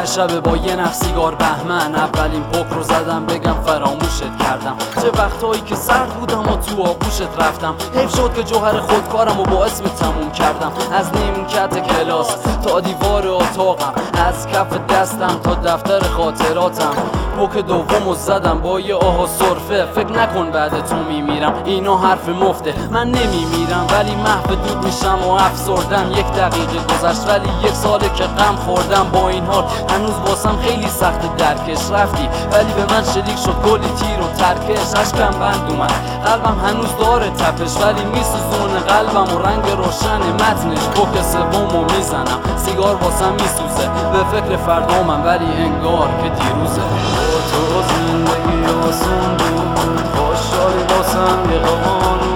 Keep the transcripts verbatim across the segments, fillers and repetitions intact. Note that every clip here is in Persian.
شب با یه نخ سیگار بهمن اولین پک رو زدم بگم فراموشت کردم. چه وقتایی که سرد بودم و تو آغوشت رفتم. حیف شد که جوهر خودکارم و با اسم تموم کردم. از نیمکت کلاس تا دیوار اتاقم، از کف دستم تا دفتر خاطراتم. پک دومو زدم با یه آه و سرفه. فکر نکن بعد تو میمیرم، اینا حرف مفته. من نمیمیرم ولی محو دود میشم و افسردم. یک دقیقه گذشت ولی یک ساله که غم خوردم. با این حال هنوز واسم خیلی سخت درکش. رفتی ولی به من شلیک شد گلی تیر و ترکش. اشکم بند اومد، قلبم هنوز داره تپش، ولی میسوزونه قلبم و رنگ روشن متنش. پک سومو میزنم، سیگار واسم میسوزه. به فکر فردامم ولی انگار که دیروزه. تو زندگی آسون بود، خوشحالی واسم یه قانون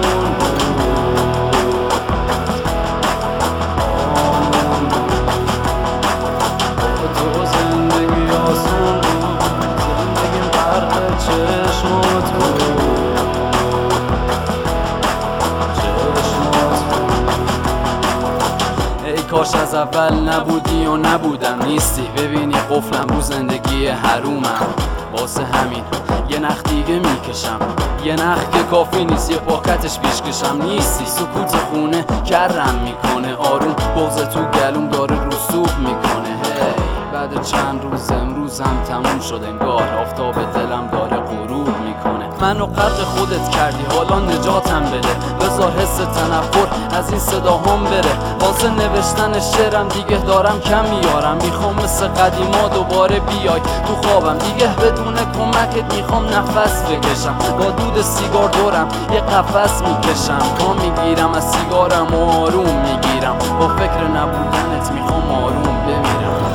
بود. تو زندگی آسون بود، زندگیم غرق چشمات بود. ای کاش از اول نبودی و نبودم نیستی. ببینی قفلم رو زندگی حرومم. واسه همین یه نخ دیگه میکشم، یه نخ که کافی نیست یه پاکتش پیش کشم. نیستی سکوت خونه کرم میکنه آروم، بغض تو گلوم داره رسوب میکنه. هی بعد چند روز امروزم تموم شد انگار، آفتاب دلم داره غروب میکنه. منو غرق خودت کردی حالا نجاتم بده. بذار حس تنفر از این صداهام بره. واسه نوشتن شعرم دیگه دارم کم میارم. میخوام مثل قدیما دوباره بیای تو خوابم. دیگه بدون کمکت میخوام نفس بکشم. با دود سیگار دورم یه قفس میکشم. تا میگیرم از سیگارم و آروم میگیرم. با فکر نبودنت میخوام آروم بمیرم.